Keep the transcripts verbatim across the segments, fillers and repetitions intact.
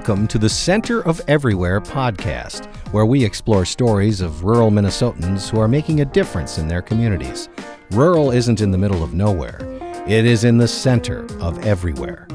Welcome to the Center of Everywhere podcast, where we explore stories of rural Minnesotans who are making a difference in their communities. Rural isn't in the middle of nowhere. It is in the center of everywhere.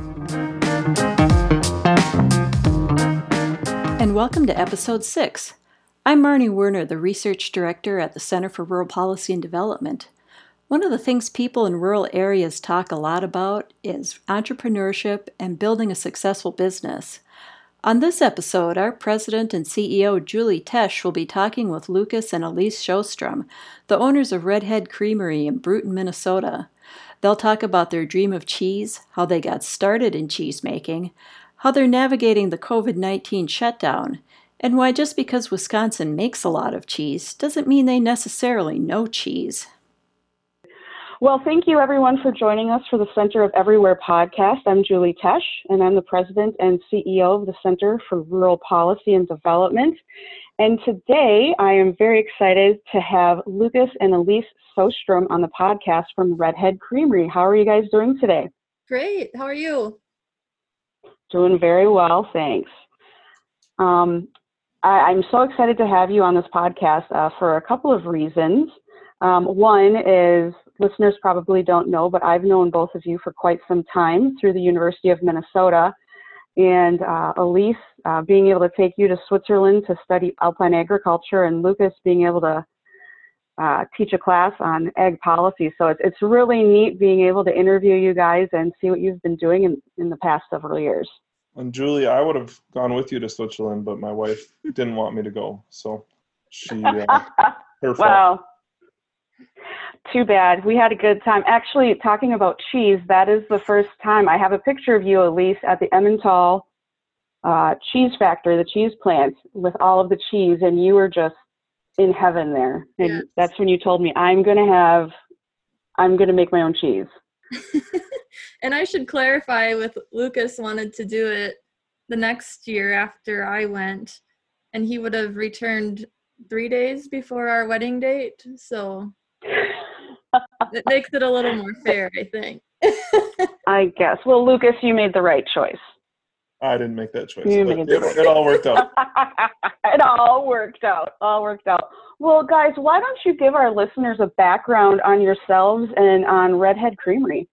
And welcome to episode six. I'm Marnie Werner, the research director at the Center for Rural Policy and Development. One of the things people in rural areas talk a lot about is entrepreneurship and building a successful business. On this episode, our president and C E O, Julie Tesch, will be talking with Lucas and Elise Sjostrom, the owners of Redhead Creamery in Bruton, Minnesota. They'll talk about their dream of cheese, how they got started in cheese making, how they're navigating the covid nineteen shutdown, and why just because Wisconsin makes a lot of cheese doesn't mean they necessarily know cheese. Well, thank you everyone for joining us for the Center of Everywhere podcast. I'm Julie Tesch, and I'm the president and C E O of the Center for Rural Policy and Development. And today I am very excited to have Lucas and Elise Sjostrom on the podcast from Redhead Creamery. How are you guys doing today? Great. How are you? Doing very well, thanks. Um, I, I'm so excited to have you on this podcast uh, for a couple of reasons. Um, one is, listeners probably don't know, but I've known both of you for quite some time through the University of Minnesota. And uh, Elise, uh, being able to take you to Switzerland to study alpine agriculture, and Lucas being able to uh, teach a class on ag policy. So it's, it's really neat being able to interview you guys and see what you've been doing in, in the past several years. And Julie, I would have gone with you to Switzerland, but my wife didn't want me to go. So she, uh, her fault. Wow. Too bad. We had a good time. Actually, talking about cheese, that is the first time. I have a picture of you, Elise, at the Emmental uh, cheese factory, the cheese plant, with all of the cheese, and you were just in heaven there. And Yes. That's when you told me, I'm going to have, I'm going to make my own cheese. And I should clarify, with Lucas wanted to do it the next year after I went, and he would have returned three days before our wedding date. So it makes it a little more fair, I think. I guess. Well, Lucas, you made the right choice. I didn't make that choice. You It, made the it, right it all worked out. It all worked out. All worked out. Well, guys, why don't you give our listeners a background on yourselves and on Redhead Creamery?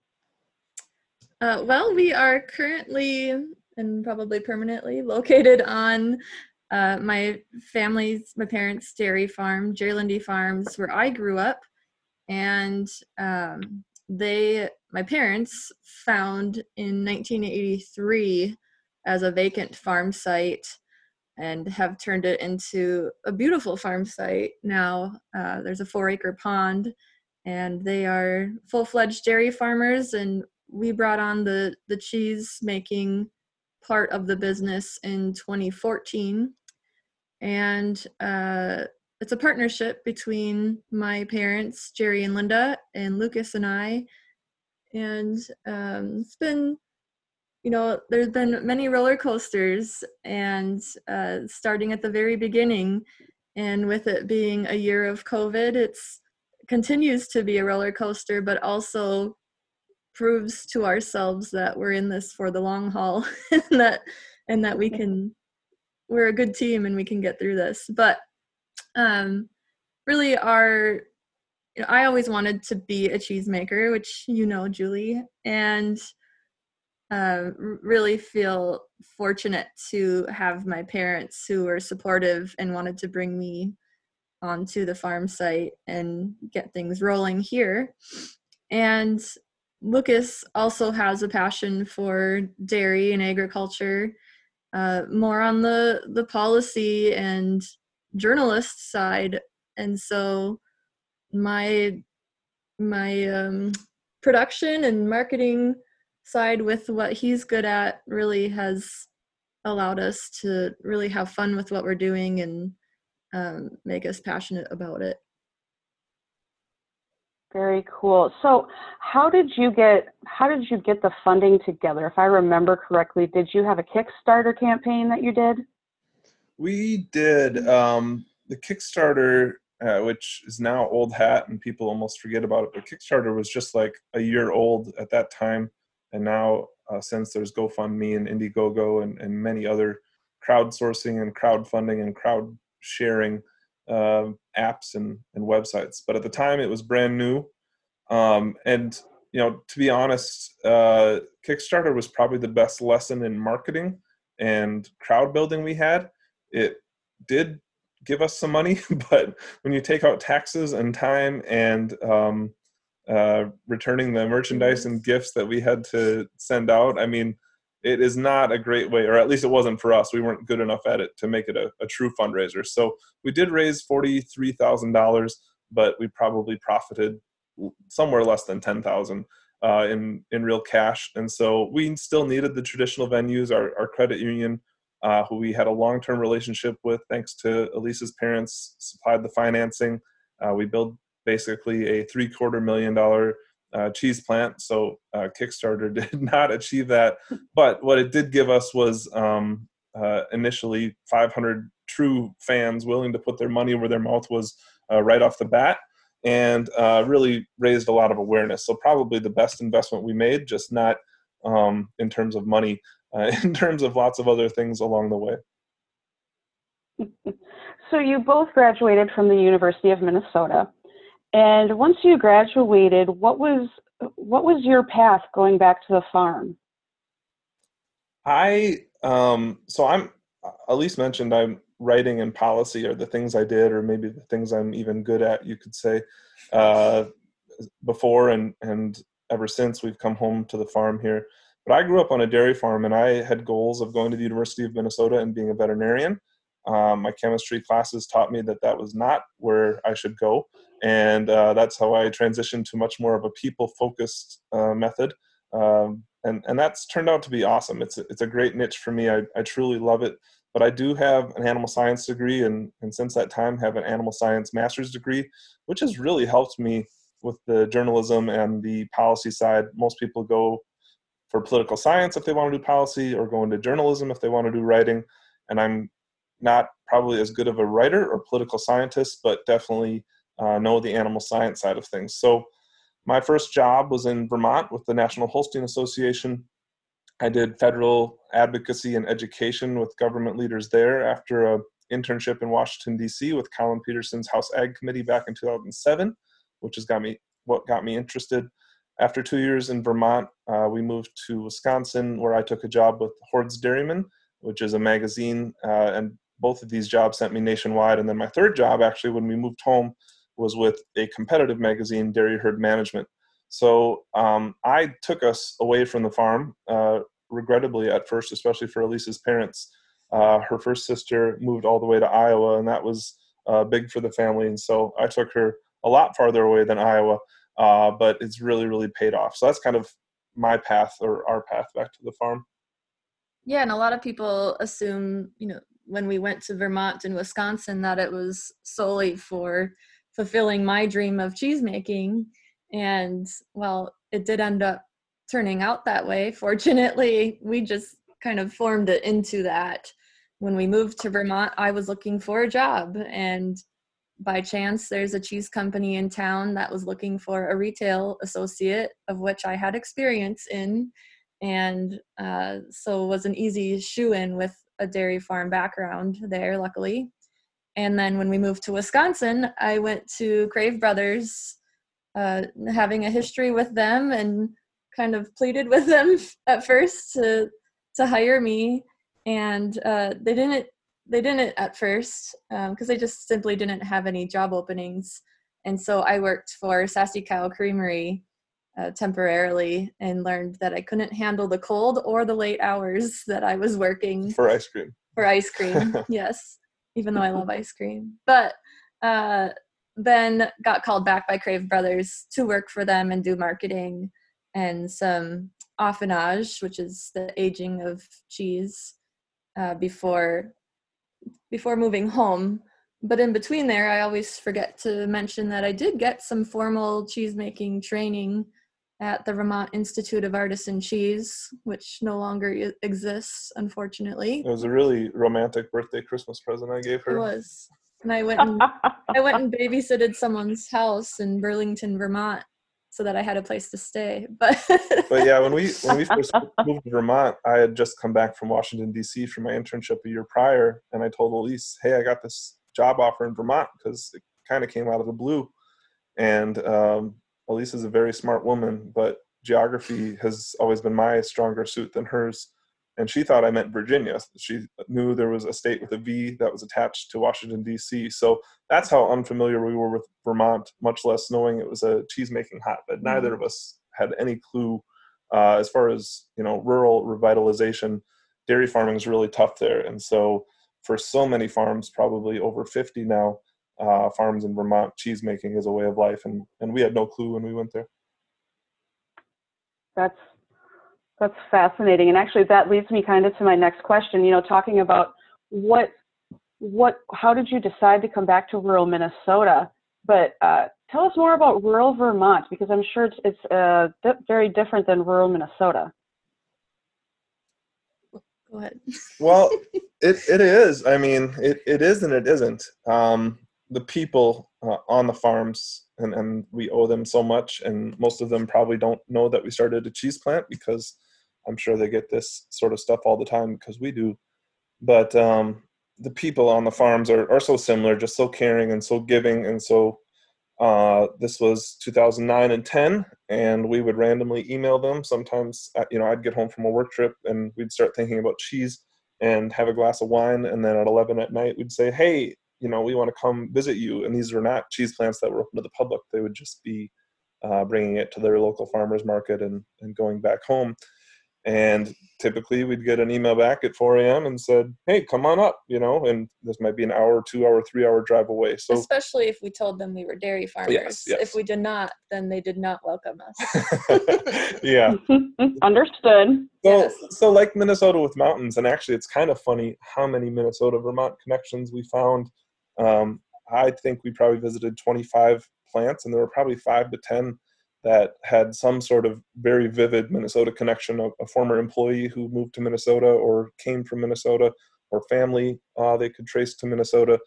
Uh, well, we are currently and probably permanently located on uh, my family's, my parents' dairy farm, Gerlinde Farms, where I grew up. And um, they, my parents, found in nineteen eighty-three as a vacant farm site and have turned it into a beautiful farm site now. Uh, there's a four-acre pond, and they are full-fledged dairy farmers, and we brought on the, the cheese-making part of the business in twenty fourteen. And uh, it's a partnership between my parents, Jerry and Linda, and Lucas and I. And um, it's been, you know, there's been many roller coasters, and uh, starting at the very beginning, and with it being a year of COVID, it's continues to be a roller coaster, but also proves to ourselves that we're in this for the long haul, and that and that we can, we're a good team and we can get through this. But um, really, our you know, I always wanted to be a cheesemaker, which you know, Julie, and uh, really feel fortunate to have my parents who were supportive and wanted to bring me onto the farm site and get things rolling here. And Lucas also has a passion for dairy and agriculture, uh, more on the, the policy and journalist side. And so my my um, production and marketing side with what he's good at really has allowed us to really have fun with what we're doing and um, make us passionate about it. Very cool. So how did you get how did you get the funding together? If I remember correctly, did you have a Kickstarter campaign that you did? We did. Um, the Kickstarter, uh, which is now old hat and people almost forget about it, but Kickstarter was just like a year old at that time. And now uh, since. There's GoFundMe and Indiegogo and, and many other crowdsourcing and crowdfunding and crowd sharing uh, apps and, and websites. But at the time, it was brand new. Um, and, you know, to be honest, uh, Kickstarter was probably the best lesson in marketing and crowd building we had. It did give us some money, but when you take out taxes and time and um, uh, returning the merchandise and gifts that we had to send out, I mean, it is not a great way, or at least it wasn't for us. We weren't good enough at it to make it a, a true fundraiser. So we did raise forty-three thousand dollars, but we probably profited somewhere less than ten thousand dollars uh, in, in real cash. And so we still needed the traditional venues, our, our credit union, uh, who we had a long-term relationship with, thanks to Elisa's parents, supplied the financing. Uh, we built basically a three quarter million dollar Uh, cheese plant. So uh, Kickstarter did not achieve that. But what it did give us was um, uh, initially five hundred true fans willing to put their money where their mouth was uh, right off the bat, and uh, really raised a lot of awareness. So probably the best investment we made, just not um, in terms of money, uh, in terms of lots of other things along the way. So you both graduated from the University of Minnesota. And once you graduated, what was what was your path going back to the farm? I um, so I'm Elise mentioned I'm writing and policy are the things I did, or maybe the things I'm even good at, you could say. Uh, before and and ever since we've come home to the farm here. But I grew up on a dairy farm, and I had goals of going to the University of Minnesota and being a veterinarian. Um, my chemistry classes taught me that that was not where I should go. And uh, that's how I transitioned to much more of a people-focused uh, method. Um, and, and that's turned out to be awesome. It's a, it's a great niche for me. I, I truly love it. But I do have an animal science degree, and, and since that time have an animal science master's degree, which has really helped me with the journalism and the policy side. Most people go for political science if they want to do policy, or go into journalism if they want to do writing. And I'm not probably as good of a writer or political scientist, but definitely uh, know the animal science side of things. So my first job was in Vermont with the National Holstein Association. I did federal advocacy and education with government leaders there after an internship in Washington, D C with Colin Peterson's House Ag Committee back in two thousand seven, which has got me what got me interested. After two years in Vermont, uh, we moved to Wisconsin, where I took a job with Hordes Dairyman, which is a magazine, uh, and both of these jobs sent me nationwide. And then my third job, actually, when we moved home, was with a competitive magazine, Dairy Herd Management. So um, I took us away from the farm, uh, regrettably at first, especially for Elisa's parents. Uh, her first sister moved all the way to Iowa, and that was uh, big for the family. And so I took her a lot farther away than Iowa, uh, but it's really, really paid off. So that's kind of my path, or our path, back to the farm. Yeah, and a lot of people assume, you know, when we went to Vermont and Wisconsin, that it was solely for fulfilling my dream of cheese making. And well, it did end up turning out that way. Fortunately, we just kind of formed it into that. When we moved to Vermont, I was looking for a job, and by chance, there's a cheese company in town that was looking for a retail associate, of which I had experience in. And uh, so it was an easy shoe-in with a dairy farm background there, luckily. And then when we moved to Wisconsin, I went to Crave Brothers, uh, having a history with them, and kind of pleaded with them at first to to hire me. And uh, they didn't they didn't at first because um, they just simply didn't have any job openings. And so I worked for Sassy Cow Creamery Uh, temporarily, and learned that I couldn't handle the cold or the late hours that I was working. For ice cream. For ice cream, yes. Even though I love ice cream. But uh, then got called back by Crave Brothers to work for them and do marketing and some affinage, which is the aging of cheese, uh, before before moving home. But in between there, I always forget to mention that I did get some formal cheese-making training at the Vermont Institute of Artisan Cheese, which no longer exists, unfortunately. It was a really romantic birthday Christmas present I gave her. It was. And I went and I went and babysitted someone's house in Burlington, Vermont, so that I had a place to stay. But but yeah, when we when we first moved to Vermont, I had just come back from Washington, D C for my internship a year prior, and I told Elise, hey, I got this job offer in Vermont, because it kind of came out of the blue. And um, Elise is a very smart woman, but geography has always been my stronger suit than hers. And she thought I meant Virginia. She knew there was a state with a V that was attached to Washington, D C. So that's how unfamiliar we were with Vermont, much less knowing it was a cheese-making hotbed. Mm-hmm. Neither of us had any clue. Uh, as far as, you know, rural revitalization, dairy farming is really tough there. And so for so many farms, probably over fifty now, uh, farms in Vermont, cheese making is a way of life. And, and we had no clue when we went there. That's That's fascinating. And actually that leads me kind of to my next question, you know, talking about what, what, how did you decide to come back to rural Minnesota? But uh, tell us more about rural Vermont, because I'm sure it's, it's uh, di- very different than rural Minnesota. Go ahead. Well, it, it is. I mean, it, it is and it isn't. Um, the people uh, on the farms, and, and we owe them so much, and most of them probably don't know that we started a cheese plant, because I'm sure they get this sort of stuff all the time, because we do. But um, the people on the farms are, are so similar, just so caring and so giving. And so uh, this was two thousand nine and ten, and we would randomly email them. Sometimes, you know, I'd get home from a work trip and we'd start thinking about cheese and have a glass of wine. And then at eleven at night, we'd say, hey, you know, we want to come visit you. And these were not cheese plants that were open to the public. They would just be uh, bringing it to their local farmers market and, and going back home. And typically we'd get an email back at four a.m. and said, hey, come on up, you know, and this might be an hour, two hour, three hour drive away. So especially if we told them we were dairy farmers. Yes, yes. If we did not, then they did not welcome us. Yeah. Understood. So, Yes. so like Minnesota with mountains, and actually it's kind of funny how many Minnesota Vermont connections we found. Um, I think we probably visited twenty-five plants, and there were probably five to ten that had some sort of very vivid Minnesota connection, a, a former employee who moved to Minnesota or came from Minnesota, or family uh, they could trace to Minnesota.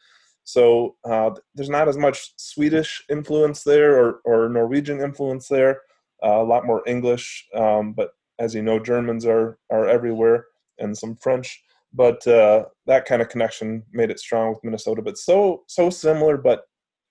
So uh, there's not as much Swedish influence there, or, or Norwegian influence there, uh, a lot more English, um, but as you know, Germans are, are everywhere, and some French. But uh, that kind of connection made it strong with Minnesota, but so, so similar. But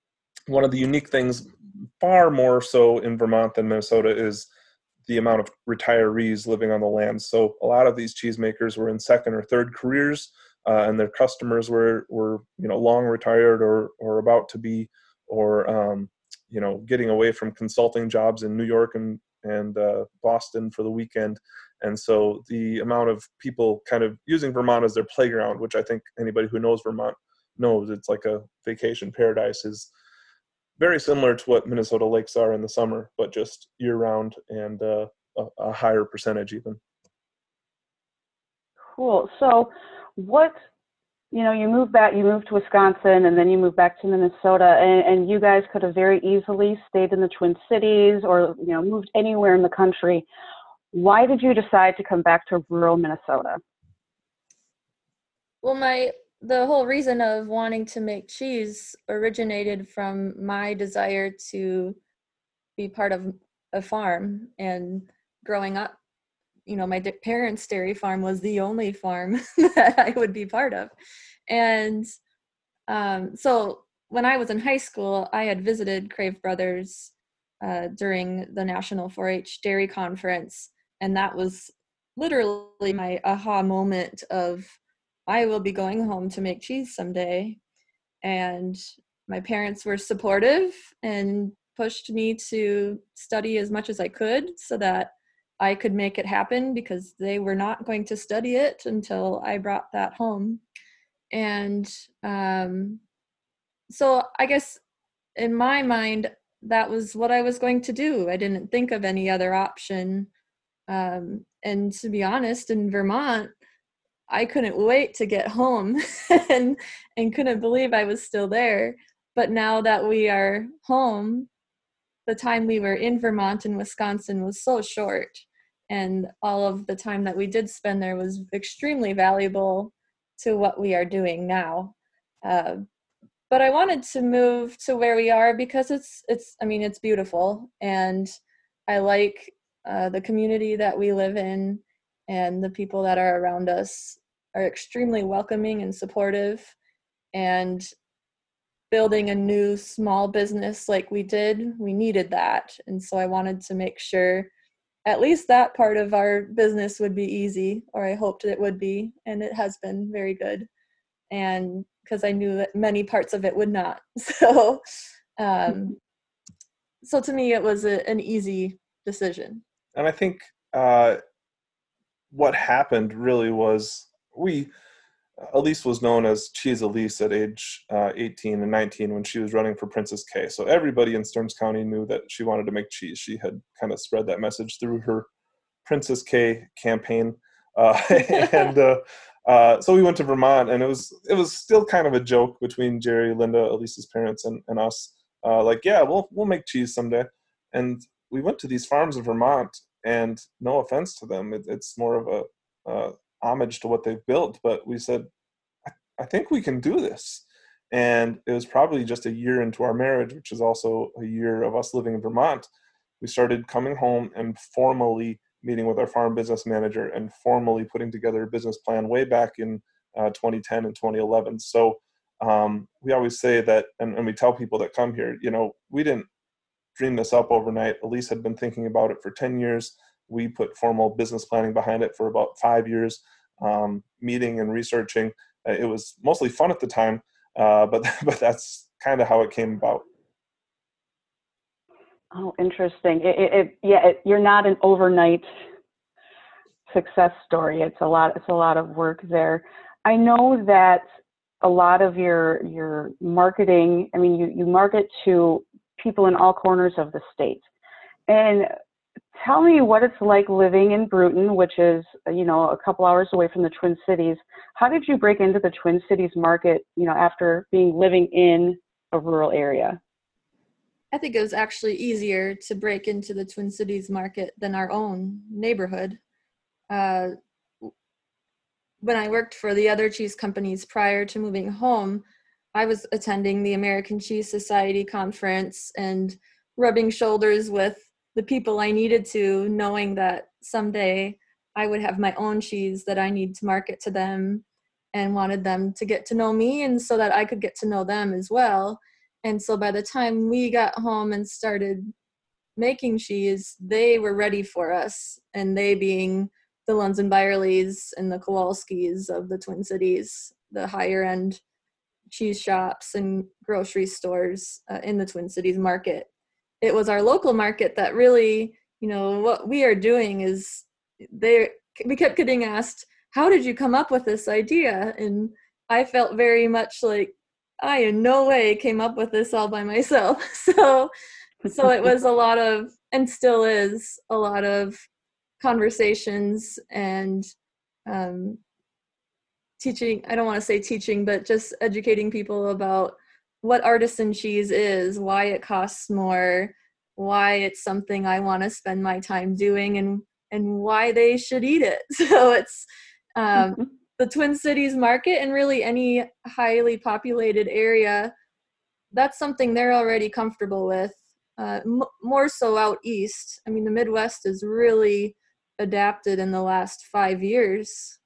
one of the unique things, far more so in Vermont than Minnesota, is the amount of retirees living on the land. So a lot of these cheesemakers were in second or third careers, uh, and their customers were, were, you know, long retired or, or about to be, or, um, you know, getting away from consulting jobs in New York and, and uh, Boston for the weekend. And so the amount of people kind of using Vermont as their playground, which I think anybody who knows Vermont knows, it's like a vacation paradise, is very similar to what Minnesota lakes are in the summer, but just year round, and uh, a, a higher percentage even. Cool. So what, you know, you moved back, you moved to Wisconsin, and then you moved back to Minnesota, and, and you guys could have very easily stayed in the Twin Cities, or, you know, moved anywhere in the country. Why did you decide to come back to rural Minnesota? Well, my the whole reason of wanting to make cheese originated from my desire to be part of a farm. And growing up, you know, my parents' dairy farm was the only farm that I would be part of. And um, so when I was in high school, I had visited Crave Brothers uh, during the National four H Dairy Conference. And that was literally my aha moment of, I will be going home to make cheese someday. And my parents were supportive and pushed me to study as much as I could so that I could make it happen, because they were not going to study it until I brought that home. And um, so I guess in my mind, that was what I was going to do. I didn't think of any other option. Um, and to be honest, in Vermont, I couldn't wait to get home and and couldn't believe I was still there. But now that we are home, the time we were in Vermont and Wisconsin was so short. And all of the time that we did spend there was extremely valuable to what we are doing now. Uh, but I wanted to move to where we are because it's, it's, I mean, it's beautiful. And I like uh, the community that we live in, and the people that are around us are extremely welcoming and supportive. And building a new small business like we did, we needed that. And so I wanted to make sure at least that part of our business would be easy, or I hoped it would be, and it has been very good. And because I knew that many parts of it would not. So, um, so to me, it was a, an easy decision. And I think uh, what happened really was we, Elise was known as Cheese Elise at age uh, eighteen and nineteen when she was running for Princess K. So everybody in Stearns County knew that she wanted to make cheese. She had kind of spread that message through her Princess K campaign. Uh, and uh, uh, so we went to Vermont, and it was it was still kind of a joke between Jerry, Linda, Elise's parents, and, and us. Uh, like, yeah, we'll we'll make cheese someday. And we went to these farms in Vermont, and no offense to them, it, it's more of a uh, homage to what they've built. But we said, I, I think we can do this. And it was probably just a year into our marriage, which is also a year of us living in Vermont. We started coming home and formally meeting with our farm business manager and formally putting together a business plan way back in uh, twenty ten and twenty eleven. So um, we always say that, and, and we tell people that come here, you know, we didn't dream this up overnight. Elise had been thinking about it for ten years. We put formal business planning behind it for about five years, um, meeting and researching. Uh, it was mostly fun at the time, uh, but but that's kind of how it came about. Oh, interesting. It, it, it yeah, it, you're not an overnight success story. It's a lot. It's a lot of work there. I know that a lot of your your marketing. I mean, you you market to people in all corners of the state. And tell me what it's like living in Brewton, which is, you know, a couple hours away from the Twin Cities. How did you break into the Twin Cities market, you know, after being living in a rural area? I think it was actually easier to break into the Twin Cities market than our own neighborhood. Uh, when I worked for the other cheese companies prior to moving home, I was attending the American Cheese Society conference and rubbing shoulders with the people I needed to, knowing that someday I would have my own cheese that I need to market to them, and wanted them to get to know me and so that I could get to know them as well. And so by the time we got home and started making cheese, they were ready for us, and they being the Lunds and Byerlys and the Kowalskis of the Twin Cities, the higher end cheese shops and grocery stores uh, in the Twin Cities market. It was our local market that really, you know, what we are doing is they we kept getting asked, how did you come up with this idea? And I felt very much like I in no way came up with this all by myself. So so it was a lot of, and still is a lot of conversations and um teaching, I don't want to say teaching, but just educating people about what artisan cheese is, why it costs more, why it's something I want to spend my time doing, and and why they should eat it. So it's um, the Twin Cities market, and really any highly populated area, that's something they're already comfortable with. Uh, m- more so out east. I mean, the Midwest has really adapted in the last five years.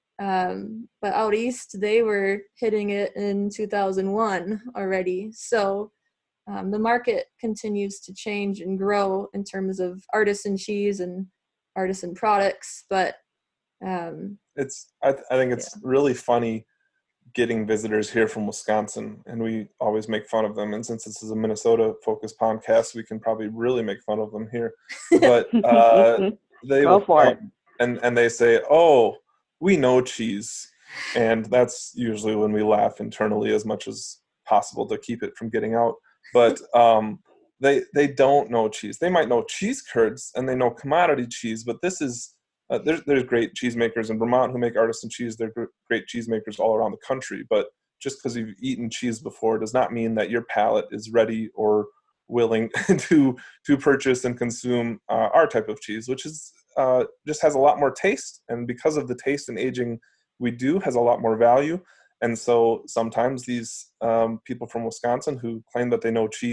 Um, but out east, they were hitting it in two thousand one already. So um, the market continues to change and grow in terms of artisan cheese and artisan products. But um, it's I, th- I think it's yeah. really funny getting visitors here from Wisconsin, and we always make fun of them. And since this is a Minnesota-focused podcast, we can probably really make fun of them here. But uh, they Go will for come it. and and they say, "Oh, we know cheese," and that's usually when we laugh internally as much as possible to keep it from getting out. But um, they they don't know cheese. They might know cheese curds and they know commodity cheese, but this is uh, there's there's great cheesemakers in Vermont who make artisan cheese. They're gr- great cheesemakers all around the country. But just because you've eaten cheese before does not mean that your palate is ready or willing to to purchase and consume uh, our type of cheese, which is uh, just has a lot more taste, and because of the taste and aging we do, has a lot more value. And so sometimes these um, people from Wisconsin who claim that they know cheese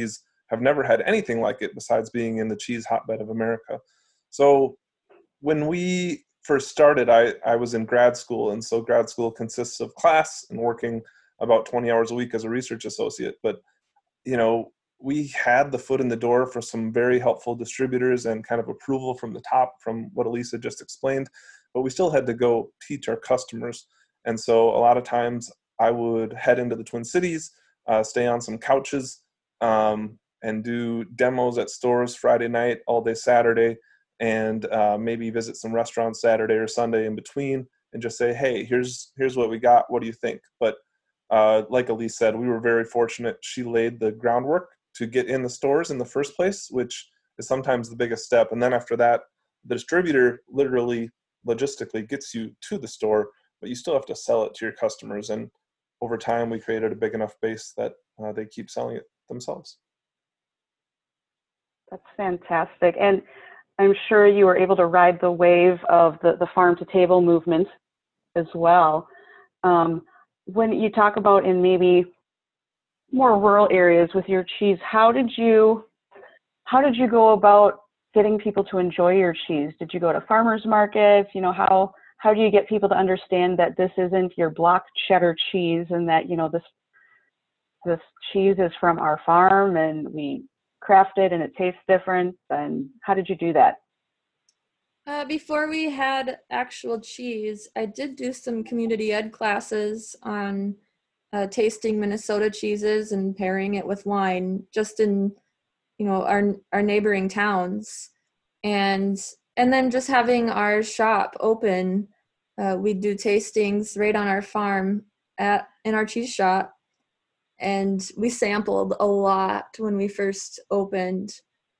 have never had anything like it besides being in the cheese hotbed of America. So when we first started, I, I was in grad school, and so grad school consists of class and working about twenty hours a week as a research associate. But, you know, we had the foot in the door for some very helpful distributors and kind of approval from the top from what Elisa just explained, but we still had to go teach our customers. And so a lot of times I would head into the Twin Cities, uh, stay on some couches, um, and do demos at stores Friday night, all day Saturday, and uh, maybe visit some restaurants Saturday or Sunday in between, and just say, hey, here's here's what we got. What do you think? But uh, like Elise said, we were very fortunate. She laid the groundwork to get in the stores in the first place, which is sometimes the biggest step. And then after that, the distributor literally logistically gets you to the store, but you still have to sell it to your customers. And over time, we created a big enough base that uh, they keep selling it themselves. That's fantastic. And I'm sure you were able to ride the wave of the, the farm to table movement as well. Um, when you talk about in maybe more rural areas with your cheese, how did you how did you go about getting people to enjoy your cheese? Did you go to farmers markets? You know, how how do you get people to understand that this isn't your block cheddar cheese, and that, you know, this this cheese is from our farm and we craft it and it tastes different? And how did you do that? Uh, before we had actual cheese, I did do some community ed classes on uh, tasting Minnesota cheeses and pairing it with wine, just in, you know, our our neighboring towns, and and then just having our shop open. Uh, we do tastings right on our farm at in our cheese shop, and we sampled a lot when we first opened,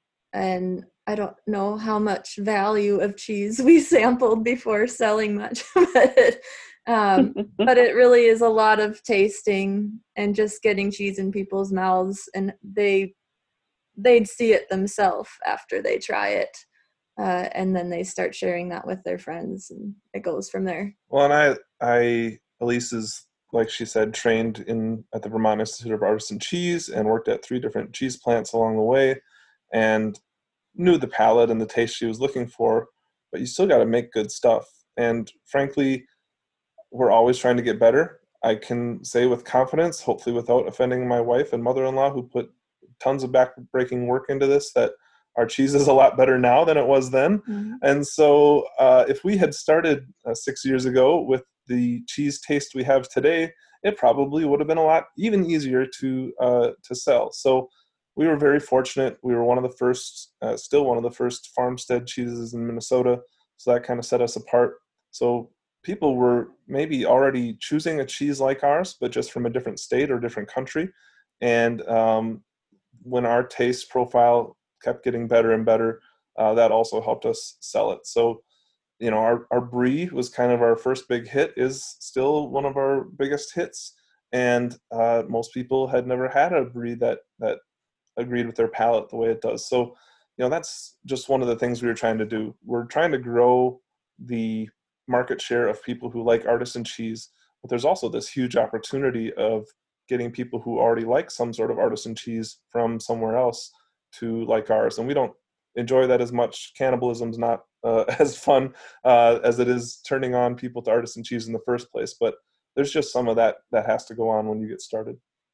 and I don't know how much value of cheese we sampled before selling much of it. Um, but it really is a lot of tasting and just getting cheese in people's mouths, and they, they'd see it themselves after they try it. Uh, and then they start sharing that with their friends, and it goes from there. Well, and I, I, Elise is, like she said, trained in at the Vermont Institute of Artisan Cheese and worked at three different cheese plants along the way, and knew the palate and the taste she was looking for. But you still got to make good stuff. And frankly, we're always trying to get better. I can say with confidence, hopefully without offending my wife and mother-in-law, who put tons of back-breaking work into this, that our cheese is a lot better now than it was then. Mm-hmm. And so uh, if we had started uh, six years ago with the cheese taste we have today, it probably would have been a lot even easier to uh, to sell. So we were very fortunate. We were one of the first, uh, still one of the first farmstead cheeses in Minnesota. So that kind of set us apart. So people were maybe already choosing a cheese like ours, but just from a different state or different country. And um, when our taste profile kept getting better and better, uh, that also helped us sell it. So, you know, our, our brie was kind of our first big hit, is still one of our biggest hits. And uh, most people had never had a brie that, that agreed with their palate the way it does. So, you know, that's just one of the things we were trying to do. We're trying to grow the market share of people who like artisan cheese, but there's also this huge opportunity of getting people who already like some sort of artisan cheese from somewhere else to like ours. And we don't enjoy that as much. Cannibalism's not uh, as fun uh, as it is turning on people to artisan cheese in the first place, but there's just some of that that has to go on when you get started.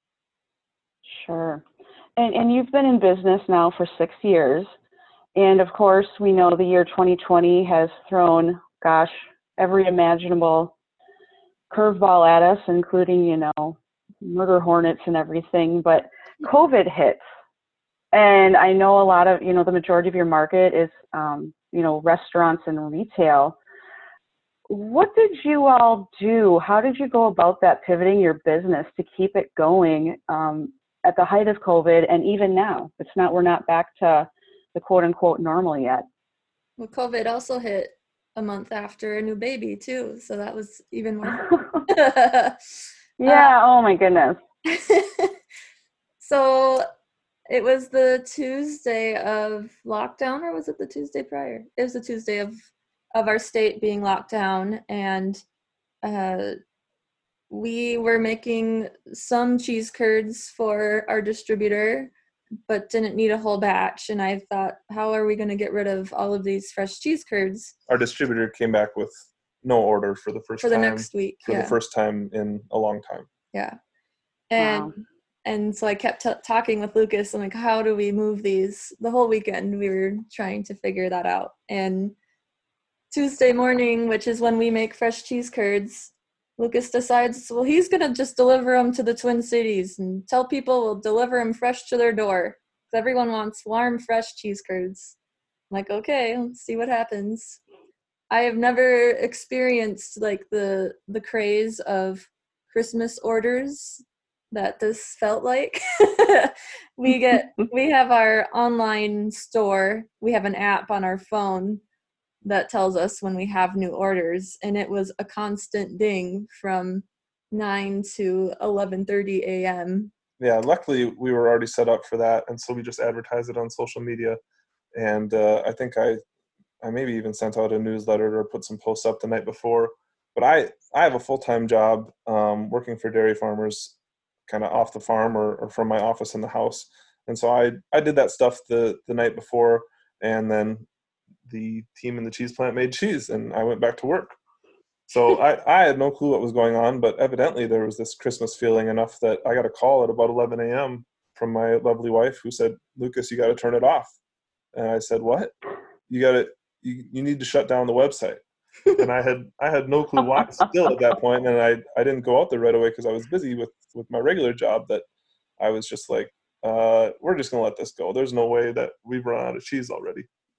Sure. And, and you've been in business now for six years. And of course, we know the year twenty twenty has thrown, gosh, every imaginable curveball at us, including, you know, murder hornets and everything. But COVID hits. And I know a lot of, you know, the majority of your market is, um, you know, restaurants and retail. What did you all do? How did you go about that, pivoting your business to keep it going um, at the height of COVID, and even now? It's not, we're not back to the quote unquote normal yet. Well, COVID also hit a month after a new baby too, so that was even more. Yeah. Uh, oh my goodness. So it was the Tuesday of lockdown, or was it the Tuesday prior? It was the Tuesday of of our state being locked down, and uh, we were making some cheese curds for our distributor but didn't need a whole batch. And I thought, how are we going to get rid of all of these fresh cheese curds? Our distributor came back with no order for the first for the time, next week. for yeah. the first time in a long time. Yeah. And Wow. and so I kept t- talking with Lucas. I'm like, how do we move these? The whole weekend we were trying to figure that out. And Tuesday morning, which is when we make fresh cheese curds, Lucas decides, well, he's going to just deliver them to the Twin Cities and tell people we'll deliver them fresh to their door. Because everyone wants warm, fresh cheese curds. I'm like, okay, let's see what happens. I have never experienced like the the craze of Christmas orders that this felt like. we get we have our online store. We have an app on our phone that tells us when we have new orders, and it was a constant ding from nine to eleven thirty a.m. Yeah, luckily we were already set up for that, and so we just advertised it on social media. And uh, I think I, I maybe even sent out a newsletter or put some posts up the night before. But I, I have a full-time job um, working for dairy farmers, kind of off the farm or, or from my office in the house. And so I, I did that stuff the the night before, and then the team in the cheese plant made cheese, and I went back to work. So I, I had no clue what was going on, but evidently there was this Christmas feeling enough that I got a call at about eleven a.m. from my lovely wife who said, Lucas, you got to turn it off. And I said, what? You got to, you, you need to shut down the website. And I had, I had no clue why still at that point. And I, I didn't go out there right away because I was busy with, with my regular job, that I was just like, uh, we're just going to let this go. There's no way that we've run out of cheese already.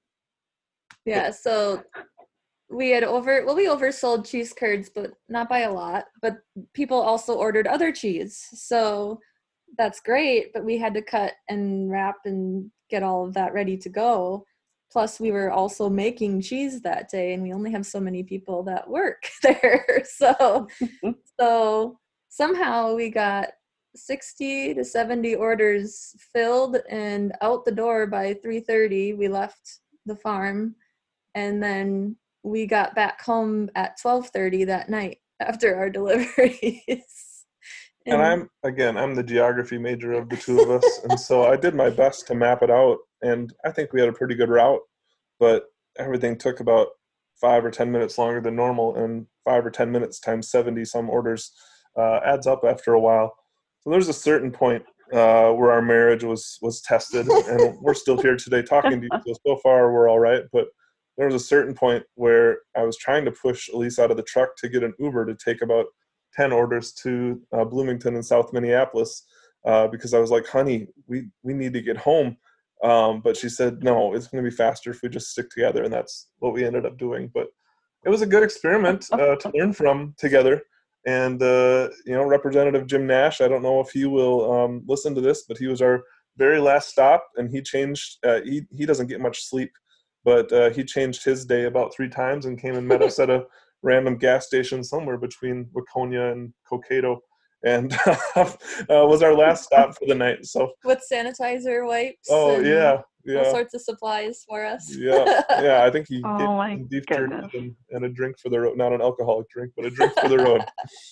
Yeah. So we had over, well, we oversold cheese curds, but not by a lot, but people also ordered other cheese. So that's great, but we had to cut and wrap and get all of that ready to go. Plus we were also making cheese that day, and we only have so many people that work there. So, so somehow we got sixty to seventy orders filled and out the door by three thirty. We left the farm, and then we got back home at twelve thirty that night after our deliveries. And I'm, again, I'm the geography major of the two of us. And so I did my best to map it out. And I think we had a pretty good route, but everything took about five or ten minutes longer than normal. And five or ten minutes times seventy some orders uh, adds up after a while. So there's a certain point uh, where our marriage was, was tested. And we're still here today talking to you. So, so far we're all right. But there was a certain point where I was trying to push Elise out of the truck to get an Uber to take about ten orders to uh, Bloomington and South Minneapolis uh, because I was like, honey, we, we need to get home. Um, but she said, no, it's going to be faster if we just stick together. And that's what we ended up doing. But it was a good experiment uh, to learn from together. And, uh, you know, Representative Jim Nash, I don't know if he will um, listen to this, but he was our very last stop, and he changed, uh, he, he doesn't get much sleep, but uh, he changed his day about three times and came and met us at a random gas station somewhere between Waconia and Cokato, and uh, was our last stop for the night. So with sanitizer wipes. Oh and yeah, yeah. all sorts of supplies for us. yeah, yeah. I think he Oh, gave my some beef goodness. jerky and, and a drink for the road. Not an alcoholic drink, but a drink for the road.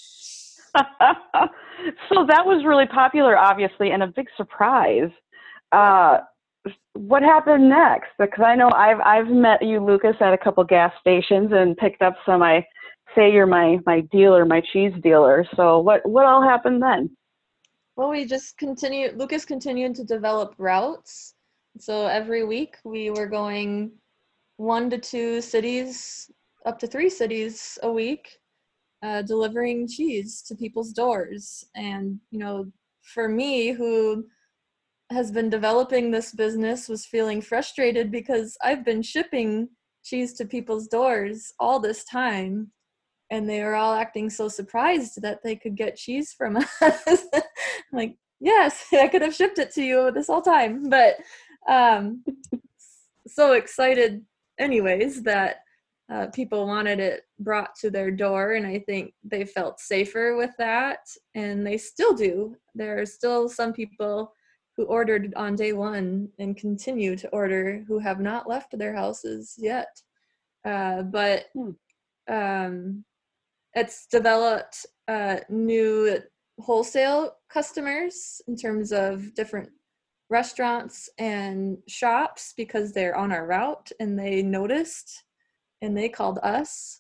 So that was really popular, obviously, and a big surprise. Uh, what happened next? Because I know I've I've met you, Lucas, at a couple gas stations and picked up some. I say you're my my dealer, my cheese dealer. So what what all happened then? Well, we just continued, Lucas continued to develop routes. So every week we were going one to two cities, up to three cities a week, uh, delivering cheese to people's doors. And, you know, for me, who has been developing this business, was feeling frustrated because I've been shipping cheese to people's doors all this time. And they were all acting so surprised that they could get cheese from us. Like, yes, I could have shipped it to you this whole time. But um, so excited anyways that uh, people wanted it brought to their door. And I think they felt safer with that. And they still do. There are still some people who ordered on day one and continue to order who have not left their houses yet. Uh, but um, it's developed uh, new wholesale customers in terms of different restaurants and shops because they're on our route and they noticed and they called us.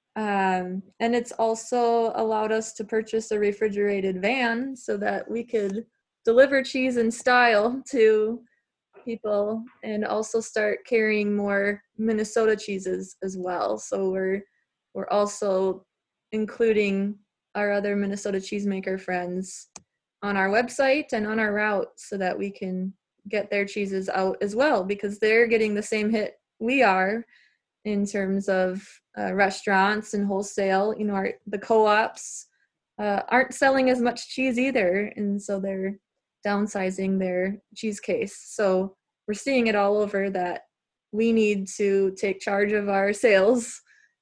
Um, and it's also allowed us to purchase a refrigerated van so that we could deliver cheese in style to people and also start carrying more Minnesota cheeses as well. So we're we're also including our other Minnesota cheesemaker friends on our website and on our route so that we can get their cheeses out as well, because they're getting the same hit we are in terms of uh, restaurants and wholesale. You know, our, the co-ops uh, aren't selling as much cheese either, and so they're downsizing their cheese case. So we're seeing it all over that we need to take charge of our sales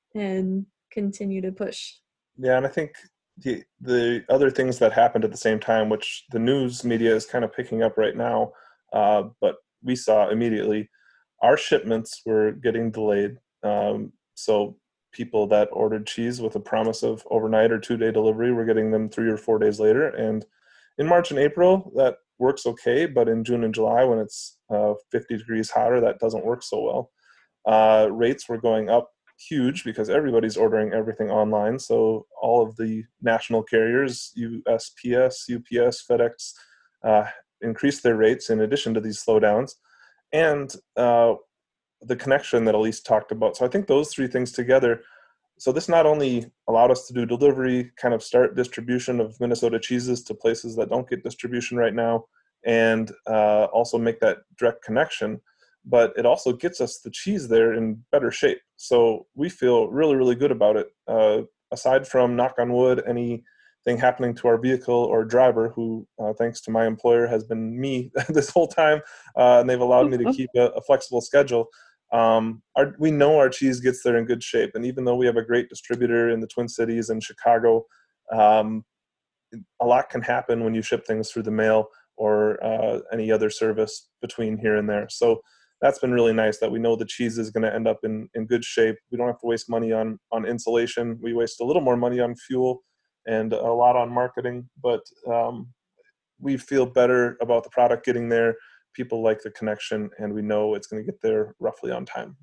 and continue to push. Yeah, and I think the the other things that happened at the same time, which the news media is kind of picking up right now, uh, but we saw immediately, our shipments were getting delayed. Um, so people that ordered cheese with a promise of overnight or two-day delivery were getting them three or four days later. And in March and April, that works okay, but in June and July, when it's uh, fifty degrees hotter, that doesn't work so well. Uh, rates were going up huge because everybody's ordering everything online. So all of the national carriers, U S P S, U P S, FedEx, uh, increased their rates in addition to these slowdowns. And uh, the connection that Elise talked about. So I think those three things together, so this not only allowed us to do delivery, kind of start distribution of Minnesota cheeses to places that don't get distribution right now, and uh, also make that direct connection, but it also gets us the cheese there in better shape. So we feel really, really good about it. Uh, aside from, knock on wood, anything happening to our vehicle or driver, who, uh, thanks to my employer, has been me this whole time, uh, and they've allowed me to keep a, a flexible schedule. Um, our, we know our cheese gets there in good shape. And even though we have a great distributor in the Twin Cities and Chicago, um, a lot can happen when you ship things through the mail or uh, any other service between here and there. So that's been really nice that we know the cheese is going to end up in, in good shape. We don't have to waste money on, on insulation. We waste a little more money on fuel and a lot on marketing, but um, we feel better about the product getting there. People like the connection, and we know it's going to get there roughly on time.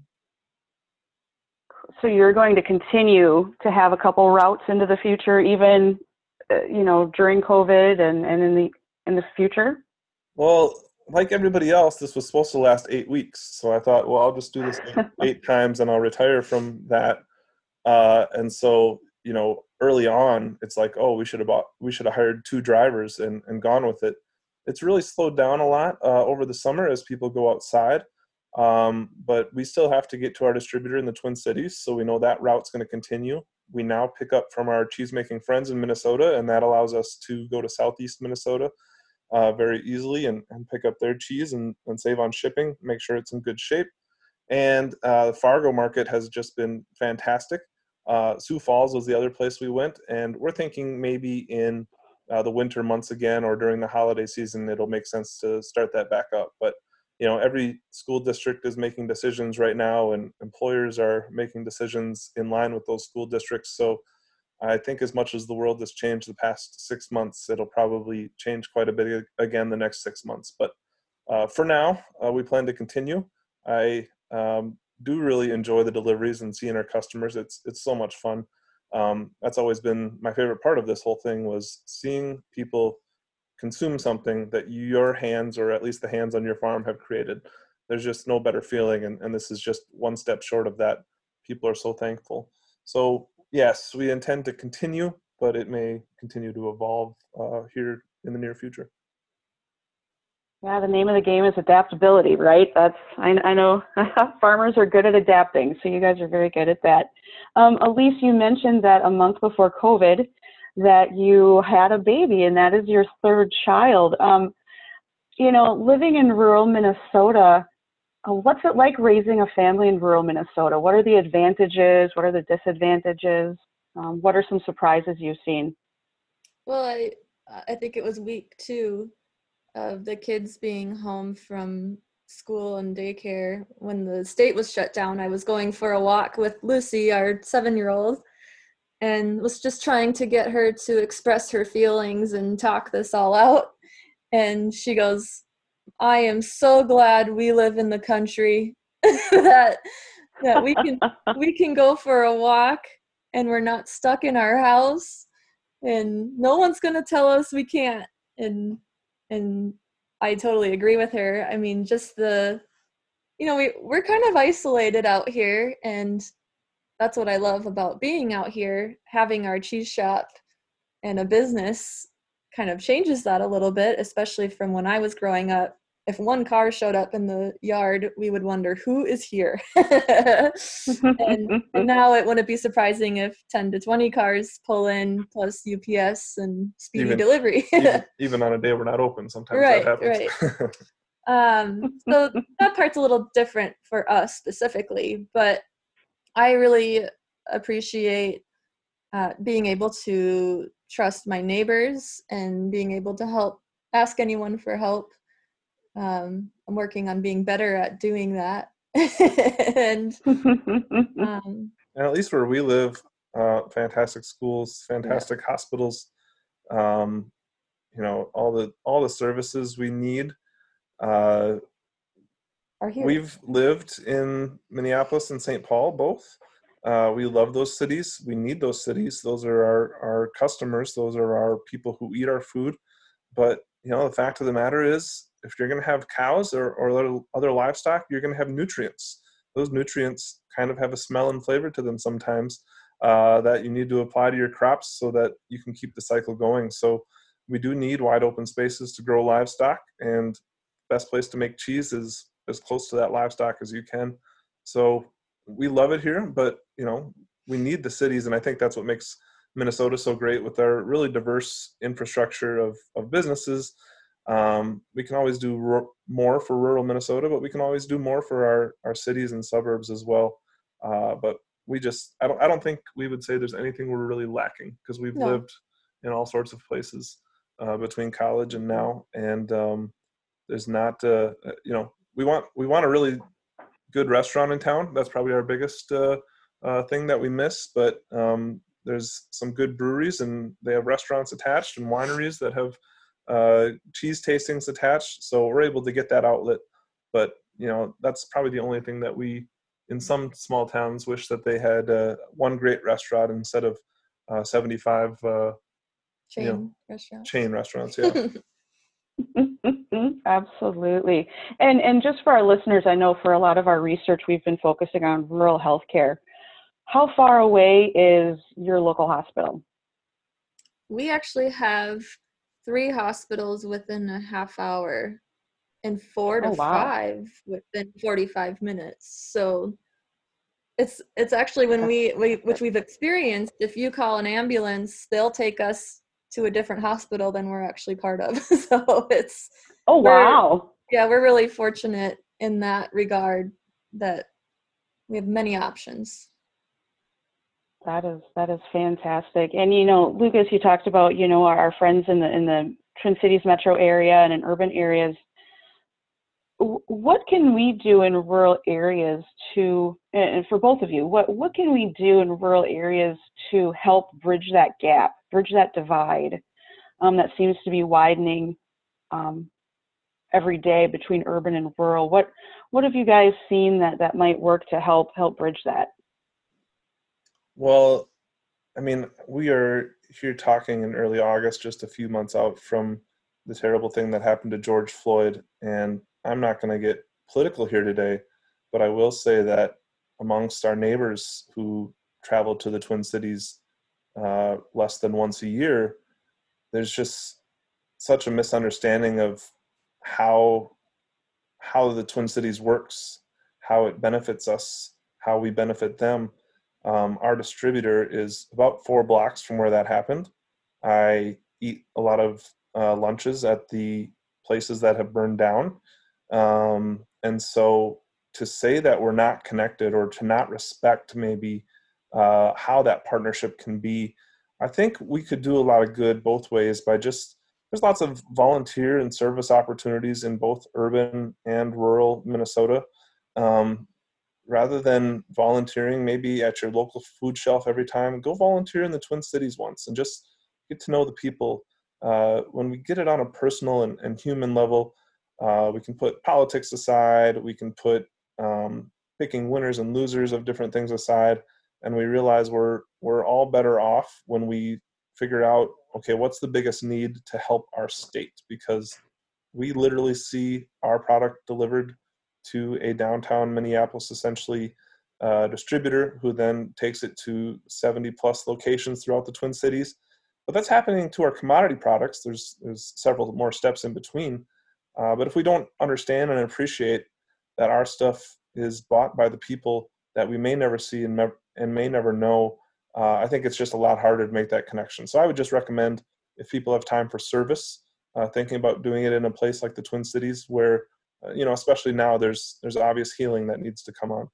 So you're going to continue to have a couple routes into the future, even, uh, you know, during COVID and, and in the in the future? Well, like everybody else, this was supposed to last eight weeks. So I thought, well, I'll just do this eight, eight times and I'll retire from that. Uh, and so, you know, early on, it's like, oh, we should have bought, we should have hired two drivers and, and gone with it. It's really slowed down a lot uh, over the summer as people go outside. Um, but we still have to get to our distributor in the Twin Cities. So we know that route's going to continue. We now pick up from our cheesemaking friends in Minnesota, and that allows us to go to Southeast Minnesota uh, very easily and, and pick up their cheese and, and save on shipping, make sure it's in good shape. And uh, the Fargo market has just been fantastic. Uh, Sioux Falls was the other place we went, and we're thinking maybe in uh, the winter months again or during the holiday season, it'll make sense to start that back up. But you know, every school district is making decisions right now, and employers are making decisions in line with those school districts. So I think as much as the world has changed the past six months, it'll probably change quite a bit again the next six months. But uh, for now, uh, we plan to continue. I um, do really enjoy the deliveries and seeing our customers. It's it's so much fun. Um, that's always been my favorite part of this whole thing, was seeing people consume something that your hands, or at least the hands on your farm, have created. There's just no better feeling, and, and this is just one step short of that. People are so thankful. So yes, we intend to continue, but it may continue to evolve uh, here in the near future. Yeah, the name of the game is adaptability, right? That's I, I know farmers are good at adapting, so you guys are very good at that. Um, Elise, you mentioned that a month before COVID that you had a baby, and that is your third child. Um, you know, living in rural Minnesota, uh, what's it like raising a family in rural Minnesota? What are the advantages? What are the disadvantages? Um, what are some surprises you've seen? Well, I I think it was week two of the kids being home from school and daycare when the state was shut down. I was going for a walk with Lucy, our seven-year-old, and was just trying to get her to express her feelings and talk this all out. And she goes, I am so glad we live in the country that that we can we can go for a walk and we're not stuck in our house and no one's going to tell us we can't. And and I totally agree with her. I mean, just the you know, we we're kind of isolated out here, and that's what I love about being out here. Having our cheese shop and a business kind of changes that a little bit, especially from when I was growing up. If one car showed up in the yard, we would wonder, who is here? and, and now it wouldn't be surprising if ten to twenty cars pull in, plus U P S and speedy even, delivery. even, even on a day we're not open, sometimes right, that happens. Right. um, so that part's a little different for us specifically, but I really appreciate uh, being able to trust my neighbors and being able to help, ask anyone for help. Um, I'm working on being better at doing that. and, um, and at least where we live, uh, fantastic schools, fantastic yeah. hospitals, um, you know, all the all the services we need. Uh, are here. We've lived in Minneapolis and Saint Paul, both. Uh, we love those cities. We need those cities. Those are our, our customers. Those are our people who eat our food. But, you know, the fact of the matter is, if you're going to have cows or, or other livestock, you're going to have nutrients. Those nutrients kind of have a smell and flavor to them sometimes uh, that you need to apply to your crops so that you can keep the cycle going. So we do need wide open spaces to grow livestock, and the best place to make cheese is as close to that livestock as you can. So we love it here, but, you know, we need the cities, and I think that's what makes Minnesota so great with our really diverse infrastructure of, of businesses. Um, we can always do r- more for rural Minnesota, but we can always do more for our, our cities and suburbs as well. Uh, but we just, I don't, I don't think we would say there's anything we're really lacking, because we've no. lived in all sorts of places uh, between college and now. And um, there's not, uh, you know, we want, we want a really good restaurant in town. That's probably our biggest uh, uh, thing that we miss, but um, there's some good breweries, and they have restaurants attached, and wineries that have uh, cheese tastings attached. So we're able to get that outlet. But, you know, that's probably the only thing that we, in some small towns, wish that they had uh, one great restaurant instead of uh, seventy-five uh, chain, you know, restaurants. chain restaurants. Yeah. Absolutely. And and just for our listeners, I know for a lot of our research, we've been focusing on rural healthcare. How far away is your local hospital? We actually have three hospitals within a half hour and four to oh, wow. five within forty-five minutes. So it's it's actually when we, we which we've experienced, if you call an ambulance, they'll take us to a different hospital than we're actually part of. So it's oh wow yeah we're really fortunate in that regard that we have many options. That is that is fantastic. And you know, Lucas, you talked about, you know, our, our friends in the in the Twin Cities metro area and in urban areas. What can we do in rural areas to, and for both of you, what what can we do in rural areas to help bridge that gap, bridge that divide um, that seems to be widening um, every day between urban and rural? What what have you guys seen that that might work to help help bridge that? Well, I mean, we are here talking in early August, just a few months out from the terrible thing that happened to George Floyd. And I'm not going to get political here today, but I will say that amongst our neighbors who travel to the Twin Cities uh, less than once a year, there's just such a misunderstanding of how how the Twin Cities works, how it benefits us, how we benefit them. Um, our distributor is about four blocks from where that happened. I eat a lot of uh, lunches at the places that have burned down. Um, and so to say that we're not connected, or to not respect maybe uh, how that partnership can be, I think we could do a lot of good both ways by just, there's lots of volunteer and service opportunities in both urban and rural Minnesota. Um, rather than volunteering maybe at your local food shelf every time, go volunteer in the Twin Cities once and just get to know the people. Uh, when we get it on a personal and, and human level, Uh, we can put politics aside. We can put um, picking winners and losers of different things aside, and we realize we're we're all better off when we figure out, okay, what's the biggest need to help our state? Because we literally see our product delivered to a downtown Minneapolis, essentially, uh, distributor who then takes it to seventy plus locations throughout the Twin Cities. But that's happening to our commodity products. There's there's several more steps in between. Uh, but if we don't understand and appreciate that our stuff is bought by the people that we may never see and, nev- and may never know, uh, I think it's just a lot harder to make that connection. So I would just recommend, if people have time for service, uh, thinking about doing it in a place like the Twin Cities, where, uh, you know, especially now, there's there's obvious healing that needs to come on.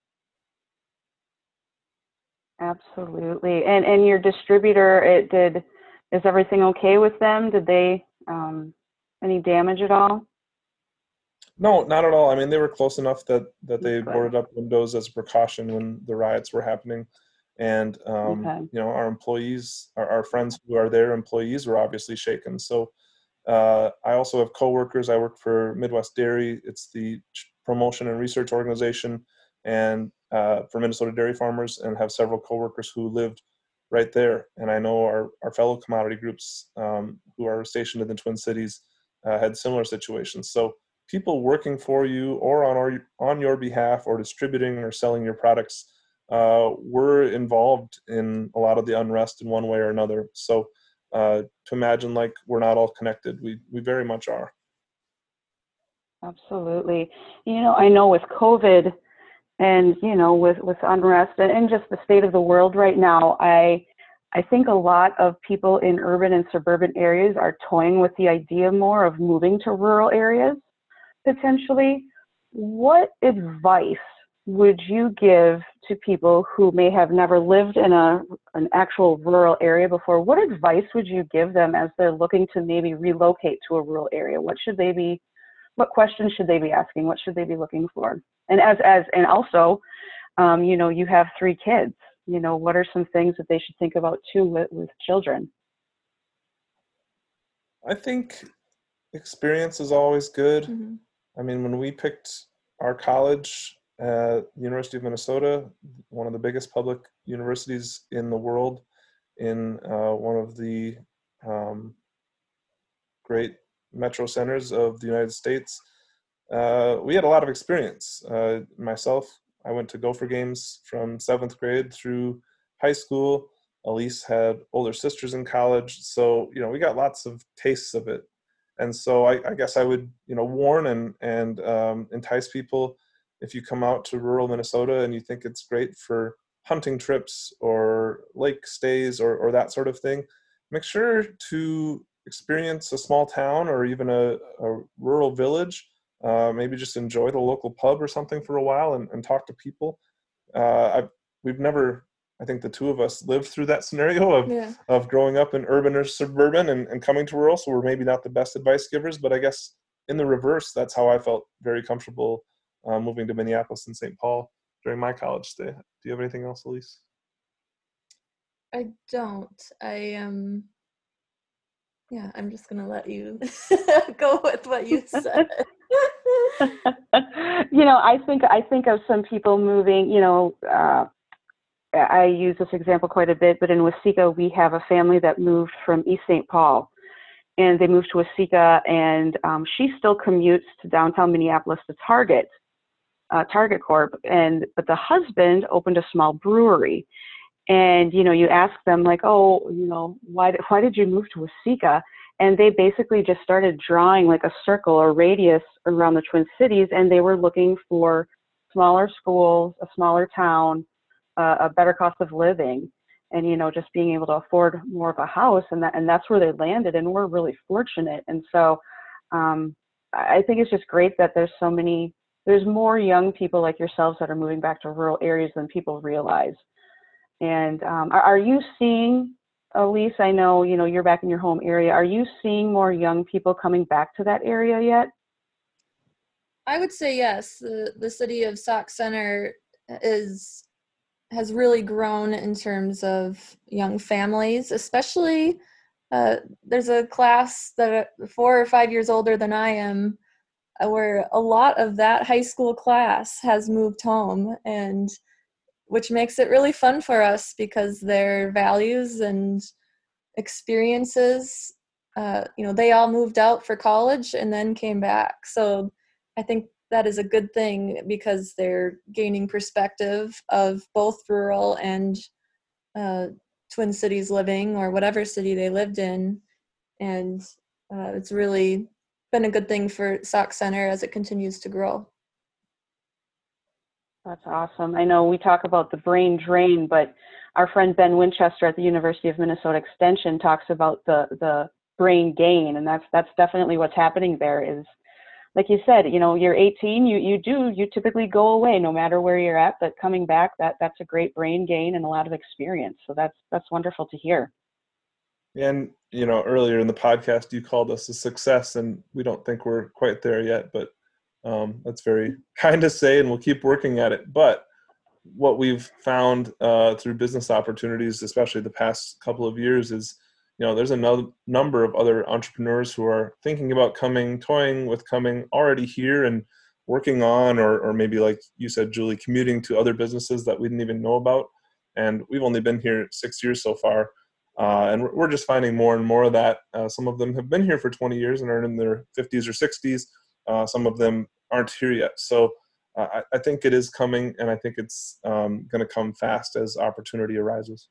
Absolutely. And and your distributor, it did, is everything okay with them? Did they, um, any damage at all? No, not at all. I mean, they were close enough that that they Good. boarded up windows as a precaution when the riots were happening. And, um, Okay. you know, our employees, our, our friends who are their employees were obviously shaken. So uh, I also have coworkers. I work for Midwest Dairy. It's the promotion and research organization, and uh, for Minnesota dairy farmers, and have several coworkers who lived right there. And I know our, our fellow commodity groups um, who are stationed in the Twin Cities uh, had similar situations. So people working for you or on our, on your behalf, or distributing or selling your products, uh, were involved in a lot of the unrest in one way or another. So uh, to imagine like we're not all connected, we we very much are. Absolutely. You know, I know with COVID and, you know, with, with unrest and, and just the state of the world right now, I I think a lot of people in urban and suburban areas are toying with the idea more of moving to rural areas, potentially. What advice would you give to people who may have never lived in a an actual rural area before? What advice would you give them as they're looking to maybe relocate to a rural area? What should they be, what questions should they be asking? What should they be looking for? And as, as, and also, um, you know, you have three kids, you know, what are some things that they should think about too with, with children? I think experience is always good. Mm-hmm. I mean, when we picked our college at the University of Minnesota, one of the biggest public universities in the world, in uh, one of the um, great metro centers of the United States, uh, we had a lot of experience. Uh, myself, I went to Gopher games from seventh grade through high school. Elise had older sisters in college. So, you know, we got lots of tastes of it. And so I, I guess I would, you know, warn and, and um, entice people, if you come out to rural Minnesota and you think it's great for hunting trips or lake stays or, or that sort of thing, make sure to experience a small town or even a, a rural village. Uh, maybe just enjoy the local pub or something for a while and, and talk to people. Uh, I've, we've never, I think the two of us lived through that scenario of, Yeah. of growing up in urban or suburban and, and coming to rural. So we're maybe not the best advice givers, but I guess in the reverse, that's how I felt very comfortable uh, moving to Minneapolis and Saint Paul during my college stay. Do you have anything else, Elise? I don't. I um yeah, I'm just gonna let you go with what you said. You know, I think I think of some people moving, you know, uh, I use this example quite a bit, but in Waseca, we have a family that moved from East Saint Paul, and they moved to Waseca, and um, she still commutes to downtown Minneapolis to Target, uh, Target Corp, and but the husband opened a small brewery. And, you know, you ask them like, oh, you know, why, why did you move to Waseca? And they basically just started drawing like a circle or radius around the Twin Cities. And they were looking for smaller schools, a smaller town, uh, a better cost of living, and, you know, just being able to afford more of a house. And that, and that's where they landed. And we're really fortunate. And so um, I think it's just great that there's so many, there's more young people like yourselves that are moving back to rural areas than people realize. And um, are, are you seeing, Elise, I know, you know, you're back in your home area. Are you seeing more young people coming back to that area yet? I would say yes. The the city of Sauk Center is has really grown in terms of young families, especially uh, there's a class that four or five years older than I am where a lot of that high school class has moved home, and which makes it really fun for us because their values and experiences, uh, you know, they all moved out for college and then came back. So I think that is a good thing because they're gaining perspective of both rural and uh, Twin Cities living, or whatever city they lived in. And uh, it's really been a good thing for Sauk Centre as it continues to grow. That's awesome. I know we talk about the brain drain, but our friend Ben Winchester at the University of Minnesota Extension talks about the, the brain gain. And that's, that's definitely what's happening there is, like you said, you know, you're eighteen, you, you do, you typically go away no matter where you're at, but coming back, that, that's a great brain gain and a lot of experience. So that's, that's wonderful to hear. And, you know, earlier in the podcast, you called us a success, and we don't think we're quite there yet, but um, that's very kind to say, and we'll keep working at it. But what we've found uh, through business opportunities, especially the past couple of years, is, you know, there's another number of other entrepreneurs who are thinking about coming, toying with coming, already here and working on, or, or maybe like you said, Julie, commuting to other businesses that we didn't even know about. And we've only been here six years so far. Uh, and we're just finding more and more of that. Uh, some of them have been here for twenty years and are in their fifties or sixties. Uh, some of them aren't here yet. So uh, I, I think it is coming, and I think it's um, going to come fast as opportunity arises.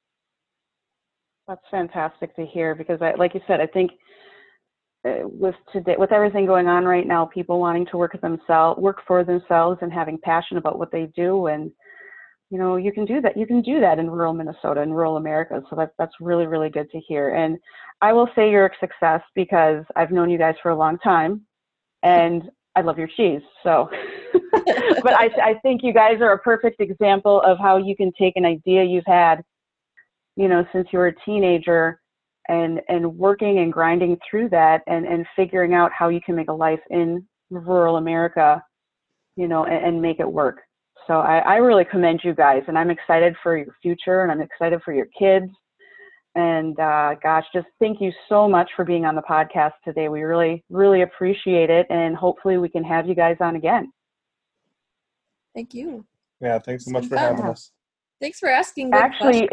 That's fantastic to hear because, I, like you said, I think uh, with today, with everything going on right now, people wanting to work themselves, work for themselves, and having passion about what they do, and you know, you can do that. You can do that in rural Minnesota and rural America. So that's that's really, really good to hear. And I will say you're a success because I've known you guys for a long time, and I love your cheese. So, but I I think you guys are a perfect example of how you can take an idea you've had, you know, since you were a teenager, and and working and grinding through that, and and figuring out how you can make a life in rural America, you know, and, and make it work. So I, I really commend you guys, and I'm excited for your future, and I'm excited for your kids. And uh, gosh, just thank you so much for being on the podcast today. We really, really appreciate it, and hopefully we can have you guys on again. Thank you. Yeah, thanks so much for having us. Thanks for asking. Good actually,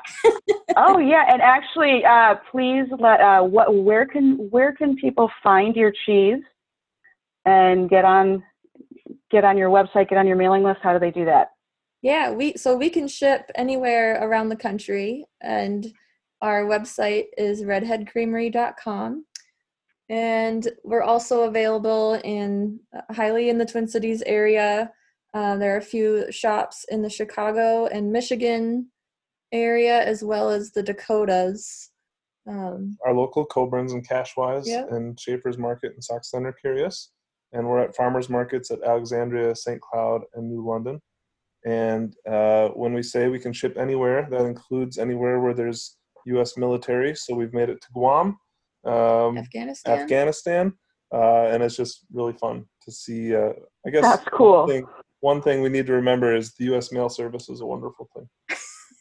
oh yeah, and actually, uh, please let uh, what where can where can people find your cheese and get on? get on your website, get on your mailing list? How do they do that? Yeah, we so we can ship anywhere around the country, and our website is redhead creamery dot com. And we're also available in highly in the Twin Cities area. Uh, there are a few shops in the Chicago and Michigan area, as well as the Dakotas. Um, our local Coburn's and Cashwise yep. and Schaefer's Market and Sauk Centre carry us. And we're at farmers markets at Alexandria, Saint Cloud, and New London. And uh, when we say we can ship anywhere, that includes anywhere where there's U S military. So we've made it to Guam, um, Afghanistan, Afghanistan, uh, and it's just really fun to see. Uh, I guess that's cool. One thing, one thing we need to remember is the U S mail service is a wonderful thing.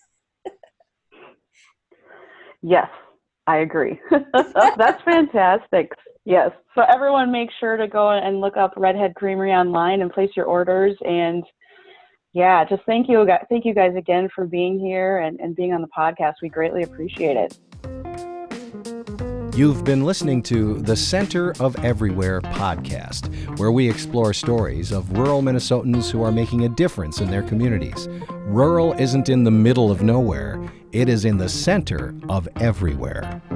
Yes, I agree. That's fantastic. Yes. So everyone make sure to go and look up Redhead Creamery online and place your orders. And yeah, just thank you. Thank you guys again for being here and, and being on the podcast. We greatly appreciate it. You've been listening to the Center of Everywhere podcast, where we explore stories of rural Minnesotans who are making a difference in their communities. Rural isn't in the middle of nowhere. It is in the center of everywhere.